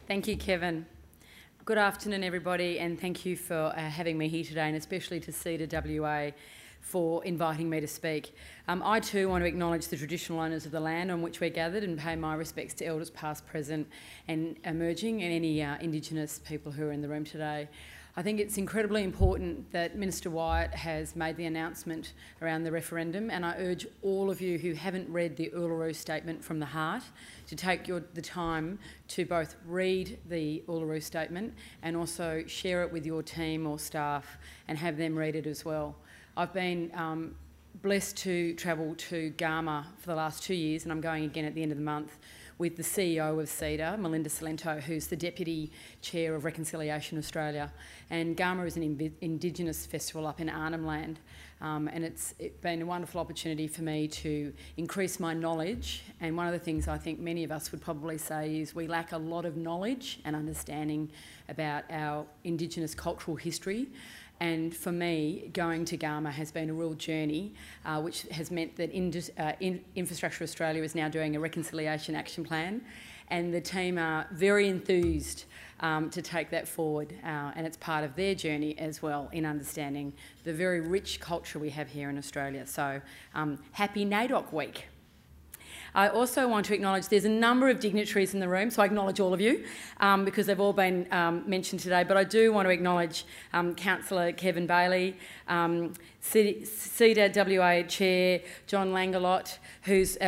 Thank you, Kevin. Good afternoon, everybody, and thank you for having me here today, and especially to CEDA WA for inviting me to speak. I too want to acknowledge the traditional owners of the land on which we're gathered and pay my respects to elders past, present and emerging, and any Indigenous people who are in the room today. I think it's incredibly important that Minister Wyatt has made the announcement around the referendum, and I urge all of you who haven't read the Uluru Statement from the Heart to take the time to both read the Uluru Statement and also share it with your team or staff and have them read it as well. I've been blessed to travel to Garma for the last 2 years, and I'm going again at the end of the month, with the CEO of CEDA, Melinda Salento, who's the Deputy Chair of Reconciliation Australia. And Garma is an Indigenous festival up in Arnhem Land, and it's been a wonderful opportunity for me to increase my knowledge. And one of the things I think many of us would probably say is we lack a lot of knowledge and understanding about our Indigenous cultural history. And for me, going to Garma has been a real journey, which has meant that Infrastructure Australia is now doing a reconciliation action plan, and the team are very enthused to take that forward, and it's part of their journey as well in understanding the very rich culture we have here in Australia. So happy NAIDOC Week. I also want to acknowledge there's a number of dignitaries in the room, so I acknowledge all of you because they've all been mentioned today, but I do want to acknowledge Councillor Kevin Bailey, CEDA WA Chair John Langelant, who's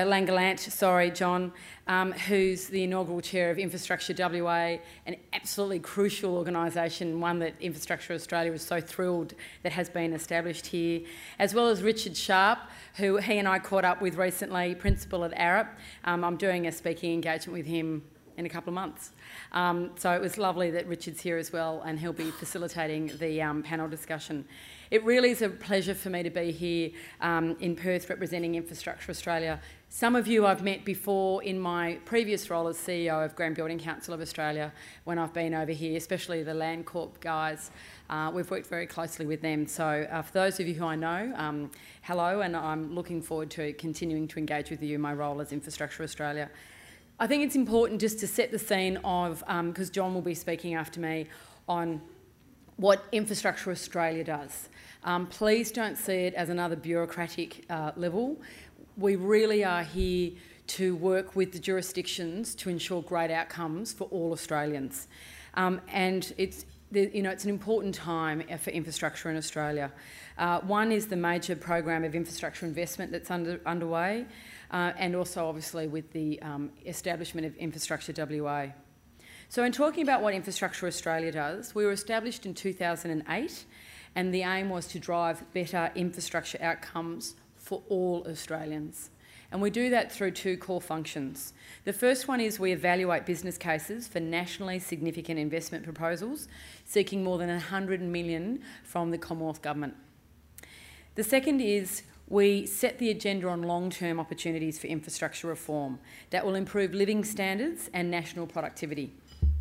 who's the inaugural Chair of Infrastructure WA, an absolutely crucial organisation, one that Infrastructure Australia is so thrilled that has been established here, as well as Richard Sharp, who he and I caught up with recently, Principal at Arup. I'm doing a speaking engagement with him in a couple of months. So it was lovely that Richard's here as well, and he'll be facilitating the panel discussion. It really is a pleasure for me to be here in Perth representing Infrastructure Australia. Some of you I've met before in my previous role as CEO of Grand Building Council of Australia when I've been over here, especially the Landcorp guys. We've worked very closely with them. So for those of you who I know, hello, and I'm looking forward to continuing to engage with you in my role as Infrastructure Australia. I think it's important just to set the scene of, because John will be speaking after me, on what Infrastructure Australia does. Please don't see it as another bureaucratic level. We really are here to work with the jurisdictions to ensure great outcomes for all Australians. And it's an important time for infrastructure in Australia. One is the major program of infrastructure investment that's underway, and also obviously with the establishment of Infrastructure WA. So in talking about what Infrastructure Australia does, we were established in 2008, and the aim was to drive better infrastructure outcomes for all Australians. And we do that through two core functions. The first one is we evaluate business cases for nationally significant investment proposals, seeking more than $100 million from the Commonwealth Government. The second is we set the agenda on long-term opportunities for infrastructure reform that will improve living standards and national productivity.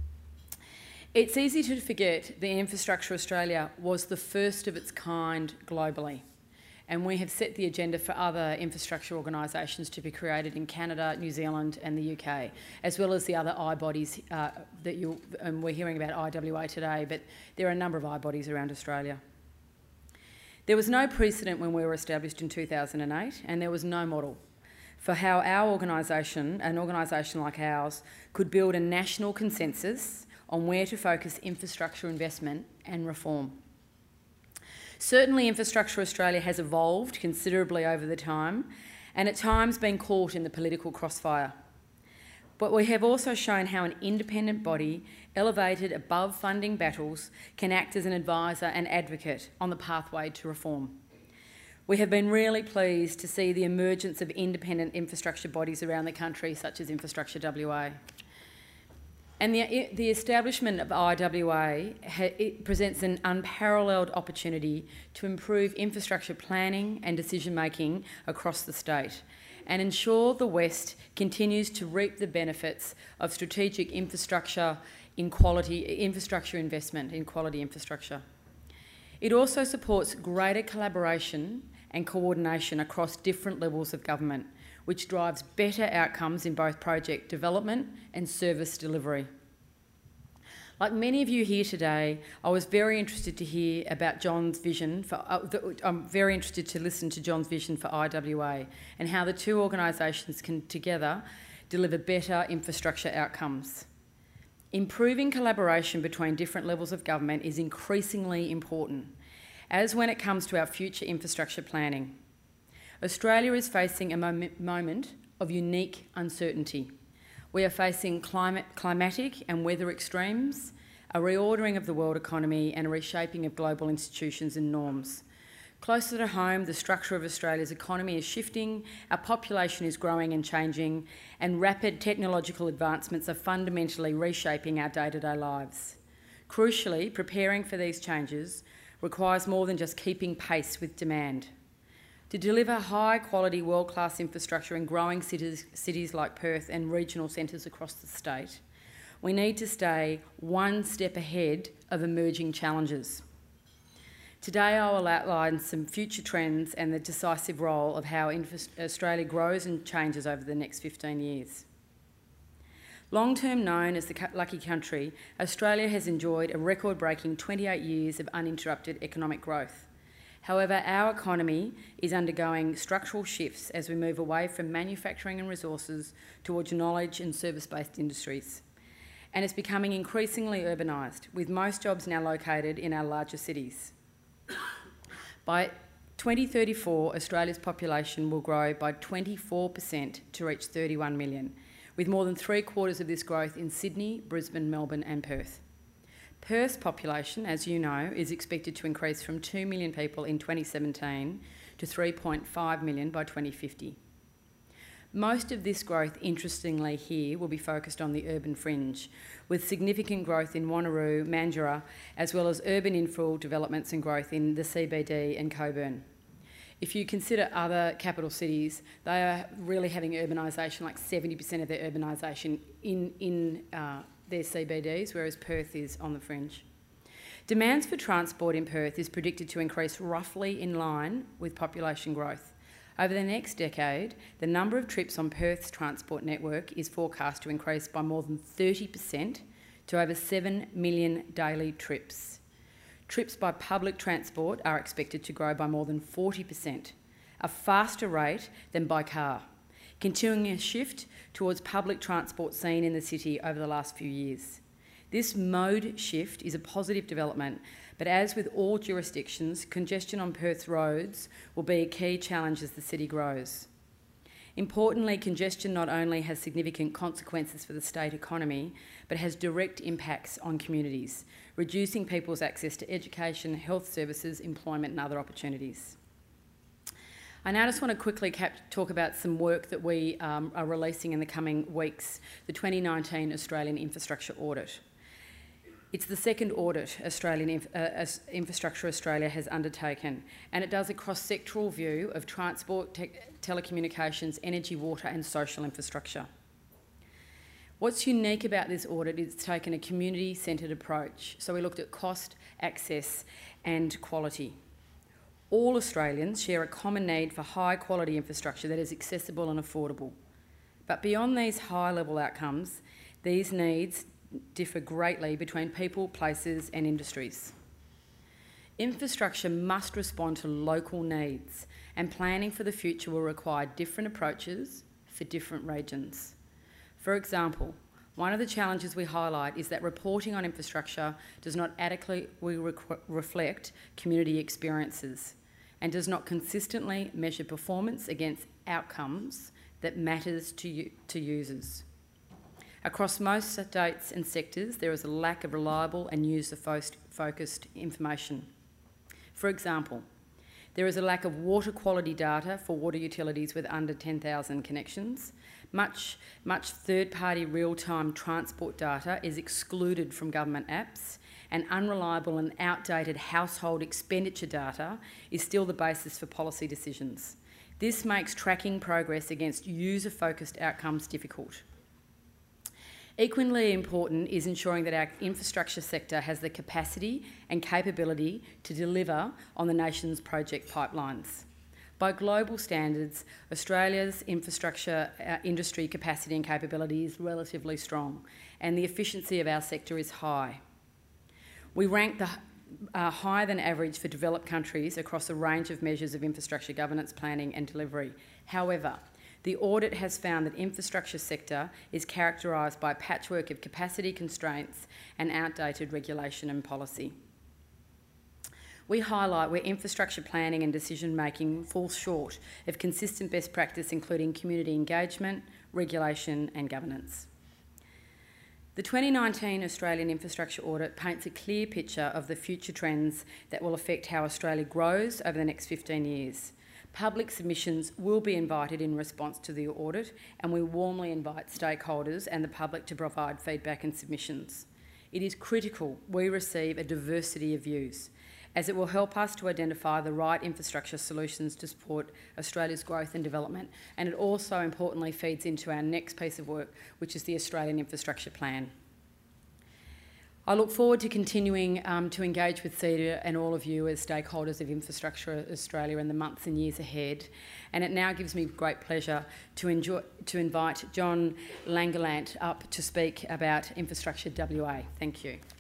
It's easy to forget that Infrastructure Australia was the first of its kind globally, and we have set the agenda for other infrastructure organisations to be created in Canada, New Zealand and the UK, as well as the other I-bodies and we're hearing about IWA today, but there are a number of I-bodies around Australia. There was no precedent when we were established in 2008, and there was no model for how our organisation, an organisation like ours, could build a national consensus on where to focus infrastructure investment and reform. Certainly, Infrastructure Australia has evolved considerably over the time, and at times been caught in the political crossfire. But we have also shown how an independent body, elevated above funding battles, can act as an advisor and advocate on the pathway to reform. We have been really pleased to see the emergence of independent infrastructure bodies around the country, such as Infrastructure WA. And the establishment of IWA it presents an unparalleled opportunity to improve infrastructure planning and decision-making across the state and ensure the West continues to reap the benefits of strategic infrastructure investment in quality infrastructure. It also supports greater collaboration and coordination across different levels of government, which drives better outcomes in both project development and service delivery. Like many of you here today, I was very interested to hear about John's vision for. I'm very interested to listen to John's vision for IWA and how the two organisations can together deliver better infrastructure outcomes. Improving collaboration between different levels of government is increasingly important, as when it comes to our future infrastructure planning. Australia is facing a moment of unique uncertainty. We are facing climatic and weather extremes, a reordering of the world economy and a reshaping of global institutions and norms. Closer to home, the structure of Australia's economy is shifting, our population is growing and changing, and rapid technological advancements are fundamentally reshaping our day-to-day lives. Crucially, preparing for these changes requires more than just keeping pace with demand. To deliver high-quality, world-class infrastructure in growing cities like Perth and regional centres across the state, we need to stay one step ahead of emerging challenges. Today I will outline some future trends and the decisive role of how Australia grows and changes over the next 15 years. Long-term known as the lucky country, Australia has enjoyed a record-breaking 28 years of uninterrupted economic growth. However, our economy is undergoing structural shifts as we move away from manufacturing and resources towards knowledge and service-based industries. And it's becoming increasingly urbanised, with most jobs now located in our larger cities. By 2034, Australia's population will grow by 24% to reach 31 million, with more than 3/4 of this growth in Sydney, Brisbane, Melbourne and Perth. Perth's population, as you know, is expected to increase from 2 million people in 2017 to 3.5 million by 2050. Most of this growth, interestingly here, will be focused on the urban fringe, with significant growth in Wanneroo, Mandurah, as well as urban infill developments and growth in the CBD and Coburn. If you consider other capital cities, they are really having urbanisation, like 70% of their urbanisation in their CBDs, whereas Perth is on the fringe. Demands for transport in Perth is predicted to increase roughly in line with population growth. Over the next decade, the number of trips on Perth's transport network is forecast to increase by more than 30% to over 7 million daily trips. Trips by public transport are expected to grow by more than 40%, a faster rate than by car, continuing a shift towards public transport seen in the city over the last few years. This mode shift is a positive development, but as with all jurisdictions, congestion on Perth's roads will be a key challenge as the city grows. Importantly, congestion not only has significant consequences for the state economy, but has direct impacts on communities, reducing people's access to education, health services, employment and other opportunities. I now just want to quickly talk about some work that we are releasing in the coming weeks, the 2019 Australian Infrastructure Audit. It's the second audit Infrastructure Australia has undertaken, and it does a cross-sectoral view of transport, telecommunications, energy, water and social infrastructure. What's unique about this audit is it's taken a community-centred approach, so we looked at cost, access and quality. All Australians share a common need for high-quality infrastructure that is accessible and affordable. But beyond these high-level outcomes, these needs differ greatly between people, places and industries. Infrastructure must respond to local needs, and planning for the future will require different approaches for different regions. For example, one of the challenges we highlight is that reporting on infrastructure does not adequately reflect community experiences and does not consistently measure performance against outcomes that matters to users. Across most states and sectors, there is a lack of reliable and user-focused information. For example, there is a lack of water quality data for water utilities with under 10,000 connections. Much third-party real-time transport data is excluded from government apps, and unreliable and outdated household expenditure data is still the basis for policy decisions. This makes tracking progress against user-focused outcomes difficult. Equally important is ensuring that our infrastructure sector has the capacity and capability to deliver on the nation's project pipelines. By global standards, Australia's infrastructure industry capacity and capability is relatively strong, and the efficiency of our sector is high. We rank higher than average for developed countries across a range of measures of infrastructure governance, planning and delivery. However, the audit has found that the infrastructure sector is characterised by a patchwork of capacity constraints and outdated regulation and policy. We highlight where infrastructure planning and decision-making falls short of consistent best practice, including community engagement, regulation and governance. The 2019 Australian Infrastructure Audit paints a clear picture of the future trends that will affect how Australia grows over the next 15 years. Public submissions will be invited in response to the audit, and we warmly invite stakeholders and the public to provide feedback and submissions. It is critical we receive a diversity of views, as it will help us to identify the right infrastructure solutions to support Australia's growth and development, and it also importantly feeds into our next piece of work, which is the Australian Infrastructure Plan. I look forward to continuing to engage with CEDA and all of you as stakeholders of Infrastructure Australia in the months and years ahead, and it now gives me great pleasure to invite John Langelant up to speak about Infrastructure WA. Thank you.